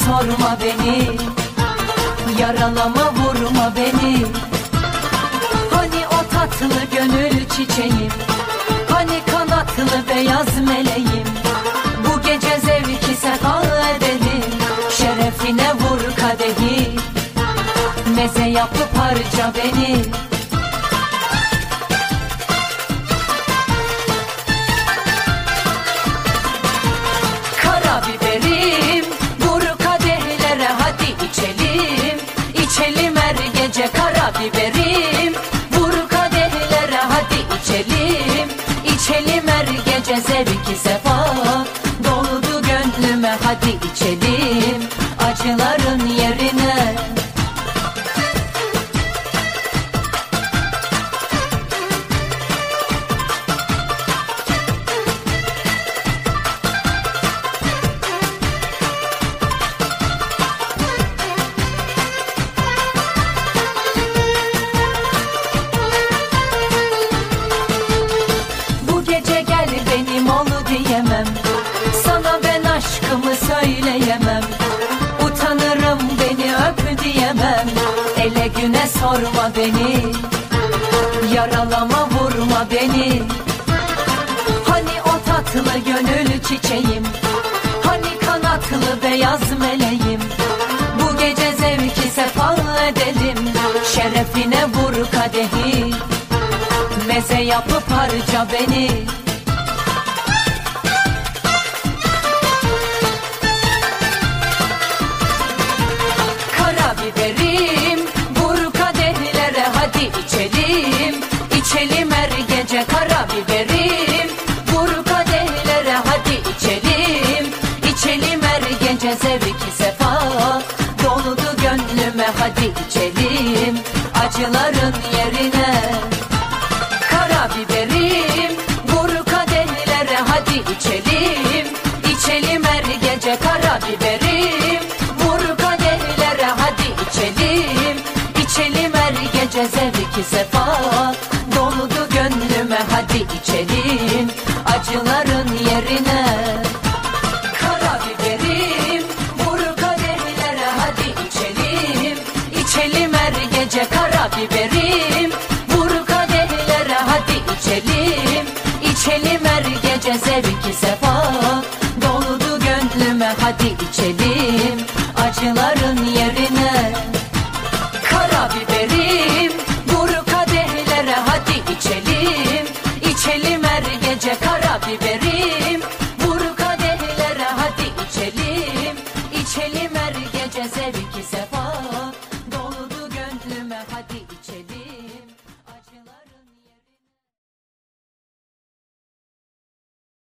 sorma beni, yaralama vurma beni. Hani o tatlı gönül çiçeğim, hani kanatlı beyaz meleğim. Bu gece zevki sefa edelim, şerefine vur kadehi, meze yapıp harca beni. Karabiberim vur kadehlere, hadi içelim, içelim her gece. Karabiberim vur kadehlere, hadi içelim, içelim her gece. Zevki sefa doldu gönlüme, hadi içelim acıların yerine. Sana ben aşkımı söyleyemem, utanırım beni öp diyemem. Ele güne sorma beni, yaralama vurma beni. Hani o tatlı gönül çiçeğim, hani kanatlı beyaz meleğim. Bu gece zevki sefa edelim, şerefine vur kadehi, meze yapıp harca beni. Karabiberim vur kadehlere, hadi içelim, içelim her gece. Karabiberim vur kadehlere, hadi içelim, içelim her gece. Zevki sefa doldu gönlüme, hadi içelim acıların yerine. Karabiberim vur kadehlere, hadi içelim, içelim her gece. Karabiberim vur kadehlere, hadi içelim, içelim her gece. Zevki sefa doldu gönlüme, hadi içelim acıların yerine. Karabiberim vur kadehlere, hadi içelim, içelim her gece. Karabiberim vur kadehlere, hadi içelim, içelim her gece. Zevki sefa doldu gönlüme, hadi içelim acıların yerine. Karabiberim vur kadehlere, hadi içelim, içelim her